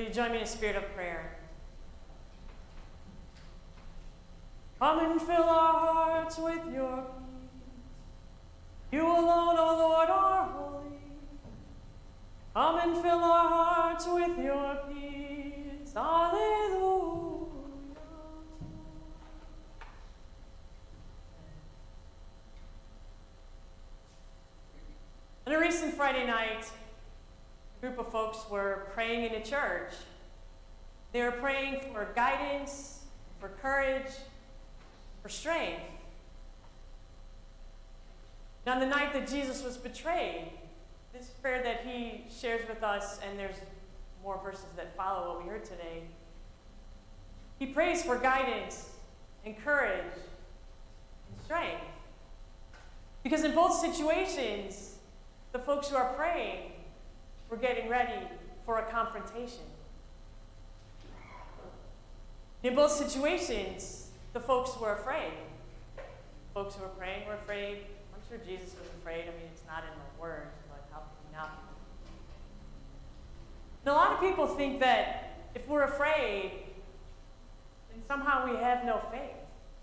Will you join me in a spirit of prayer? Come and fill our hearts with your peace. You alone, O Lord, are holy. Come and fill our hearts with your peace. Hallelujah. On a recent Friday night, a group of folks were praying in a church. They were praying for guidance, for courage, for strength. And on the night that Jesus was betrayed, this prayer that he shares with us, and there's more verses that follow what we heard today, he prays for guidance and courage and strength. Because in both situations, the folks who are praying were getting ready for a confrontation. In both situations, the folks were afraid. Folks who were praying were afraid. I'm sure Jesus was afraid. I mean, it's not in the words, but how can we not be? And a lot of people think that if we're afraid, then somehow we have no faith.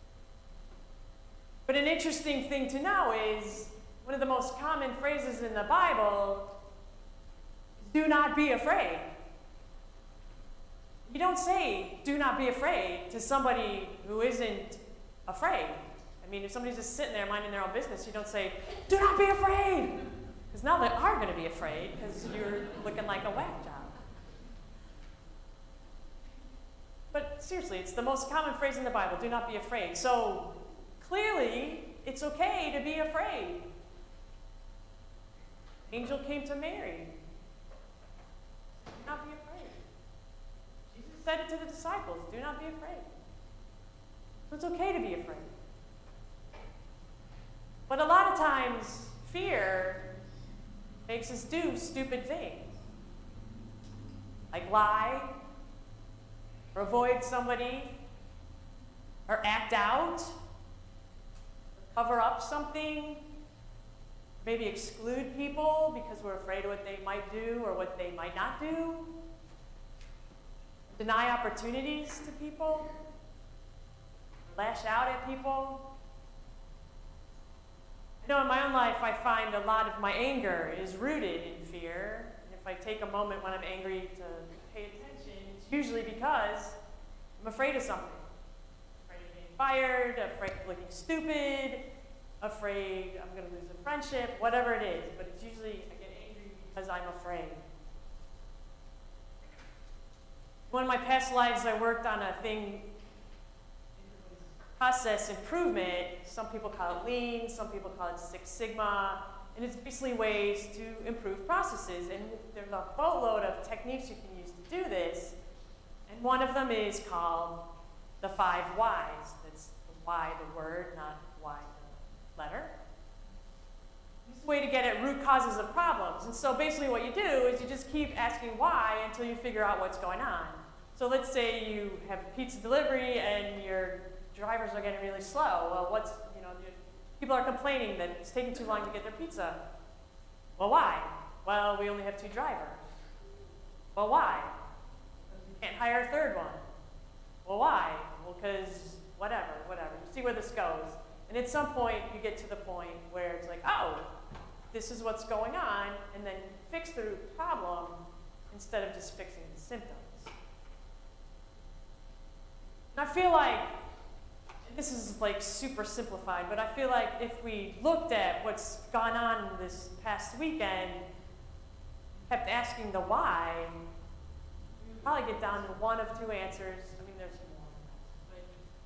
But an interesting thing to know is one of the most common phrases in the Bible is do not be afraid. You don't say, do not be afraid to somebody who isn't afraid. I mean, if somebody's just sitting there minding their own business, you don't say, do not be afraid. Because now they are going to be afraid because you're looking like a whack job. But seriously, it's the most common phrase in the Bible, do not be afraid. So clearly, it's okay to be afraid. Angel came to Mary. Do not be afraid. Jesus said it to the disciples, do not be afraid. So it's okay to be afraid. But a lot of times, fear makes us do stupid things. Like lie, or avoid somebody, or act out, or cover up something, maybe exclude people because we're afraid of what they might do or what they might not do, deny opportunities to people, lash out at people. I know in my own life I find a lot of my anger is rooted in fear. And if I take a moment when I'm angry to pay attention, it's usually because I'm afraid of something. Afraid of getting fired, afraid of looking stupid, afraid I'm going to lose a friendship, whatever it is. But it's usually I get angry because I'm afraid. One of my past lives, I worked on a thing, process improvement. Some people call it lean, some people call it Six Sigma, and it's basically ways to improve processes. And there's a boatload of techniques you can use to do this, and one of them is called the 5 whys. That's the why, the word, not why the letter. It's a way to get at root causes of problems. And so basically what you do is you just keep asking why until you figure out what's going on. So let's say you have pizza delivery and your drivers are getting really slow. Well, people are complaining that it's taking too long to get their pizza. Well, why? Well, we only have 2 drivers. Well, why? You can't hire a third one. Well, why? Well, because whatever. You see where this goes. And at some point, you get to the point where it's like, oh, this is what's going on, and then fix the root problem instead of just fixing the symptoms. And I feel like, this is like super simplified, but I feel like if we looked at what's gone on this past weekend, kept asking the why, we would probably get down to one of 2 answers. I mean, there's more. But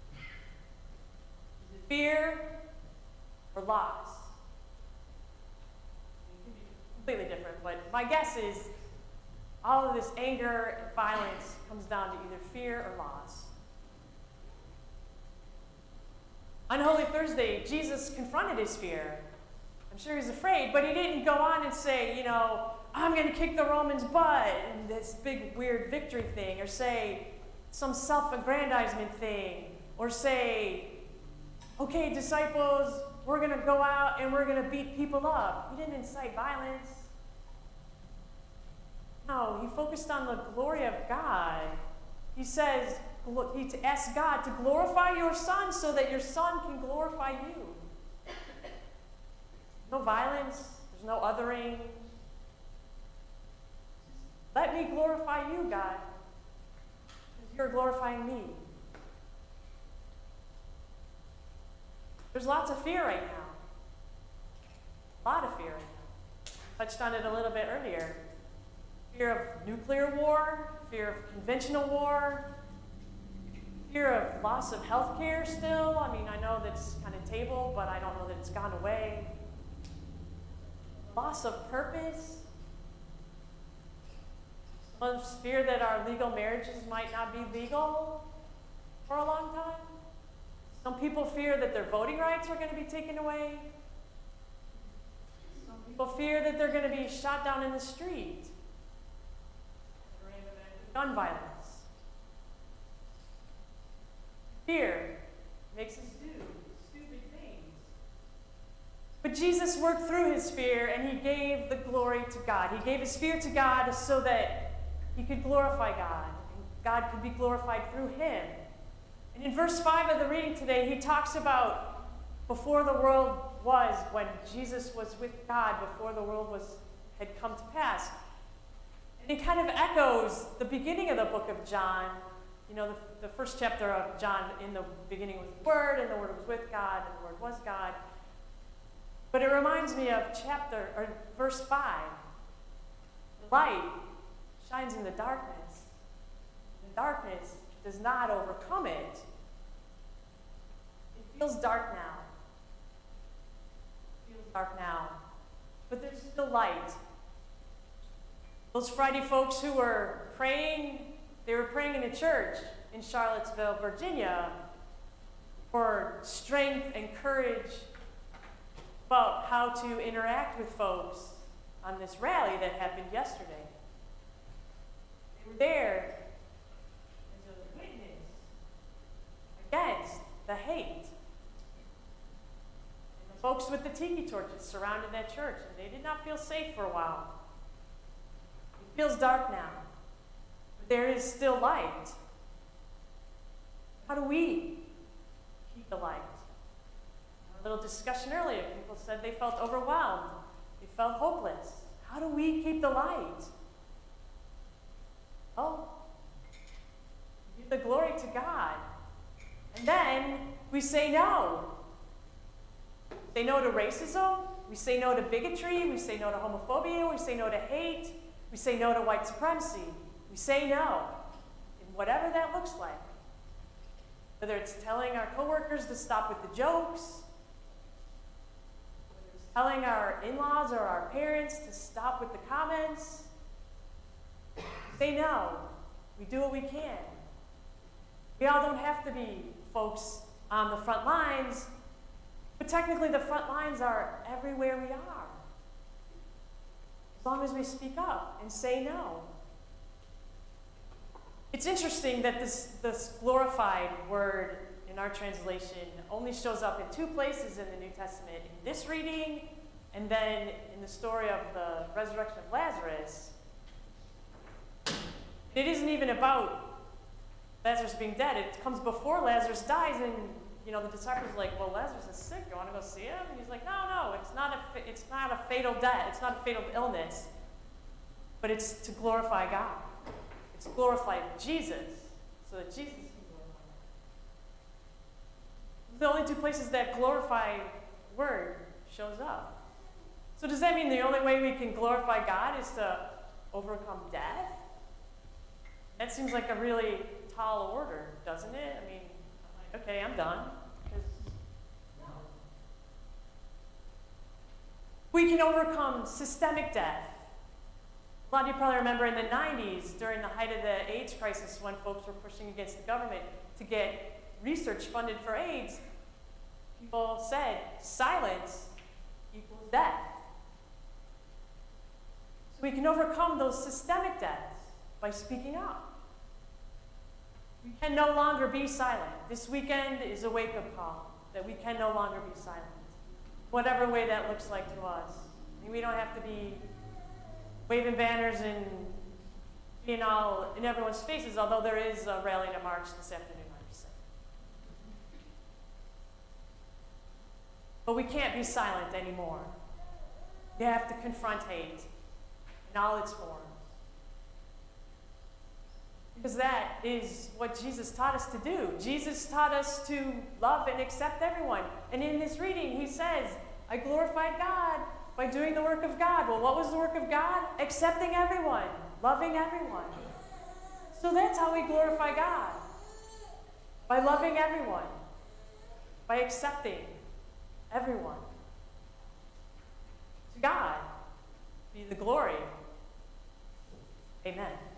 is it fear or loss? It can be completely different, but my guess is all of this anger and violence comes down to either fear or loss. On Holy Thursday, Jesus confronted his fear. I'm sure he was afraid, but he didn't go on and say, I'm going to kick the Romans' butt, and this big weird victory thing, or say some self-aggrandizement thing, or say, okay, disciples, we're going to go out and we're going to beat people up. He didn't incite violence. No, he focused on the glory of God. He says, he asks God to glorify your Son so that your Son can glorify you. No violence, there's no othering. Let me glorify you, God, because you're glorifying me. There's lots of fear right now. A lot of fear right now. Touched on it a little bit earlier. Fear of nuclear war, fear of conventional war, fear of loss of health care still. I mean, I know that's kind of tabled, but I don't know that it's gone away. Loss of purpose. Some fear that our legal marriages might not be legal for a long time. Some people fear that their voting rights are going to be taken away. Some people fear that they're going to be shot down in the street. Gun violence. Fear makes us do stupid things. But Jesus worked through his fear and he gave the glory to God. He gave his fear to God so that he could glorify God. And God could be glorified through him. And in verse 5 of the reading today, he talks about before the world was, when Jesus was with God, before the world had come to pass. And it kind of echoes the beginning of the book of John. You know, the first chapter of John, in the beginning was the Word, and the Word was with God, and the Word was God. But it reminds me of verse 5. The light shines in the darkness. The darkness does not overcome it. It feels dark now. It feels dark now. But there's still light. Those Friday folks who were praying, they were praying in a church in Charlottesville, Virginia, for strength and courage about how to interact with folks on this rally that happened yesterday. They were there as a witness against the hate. And the folks with the tiki torches surrounded that church, and they did not feel safe for a while. It feels dark now, but there is still light. How do we keep the light? A little discussion earlier, people said they felt overwhelmed. They felt hopeless. How do we keep the light? Oh, give the glory to God. And then we say no. We say no to racism. We say no to bigotry. We say no to homophobia. We say no to hate. We say no to white supremacy. We say no, in whatever that looks like. Whether it's telling our coworkers to stop with the jokes, whether it's telling our in-laws or our parents to stop with the comments, we say no. We do what we can. We all don't have to be folks on the front lines, but technically the front lines are everywhere we are. As long as we speak up and say no. It's interesting that this glorified word in our translation only shows up in 2 places in the New Testament. In this reading, and then in the story of the resurrection of Lazarus. It isn't even about Lazarus being dead. It comes before Lazarus dies, and the disciples are like, well, Lazarus is sick. You want to go see him? And he's like, no, it's not a fatal death. It's not a fatal illness. But it's to glorify God. It's to glorify Jesus, so that Jesus can glorify God. The only 2 places that glorify word shows up. So does that mean the only way we can glorify God is to overcome death? That seems like a really tall order, doesn't it? I mean, okay, I'm done. No. We can overcome systemic death. A lot of you probably remember in the 90s, during the height of the AIDS crisis, when folks were pushing against the government to get research funded for AIDS, people said silence equals death. So we can overcome those systemic deaths by speaking up. We can no longer be silent. This weekend is a wake-up call that we can no longer be silent, whatever way that looks like to us. I mean, we don't have to be waving banners and being all in everyone's faces, although there is a rally and a march this afternoon, I just say. But we can't be silent anymore. We have to confront hate in all its forms. Because that is what Jesus taught us to do. Jesus taught us to love and accept everyone. And in this reading, he says, I glorified God by doing the work of God. Well, what was the work of God? Accepting everyone, loving everyone. So that's how we glorify God. By loving everyone, by accepting everyone. To God be the glory. Amen.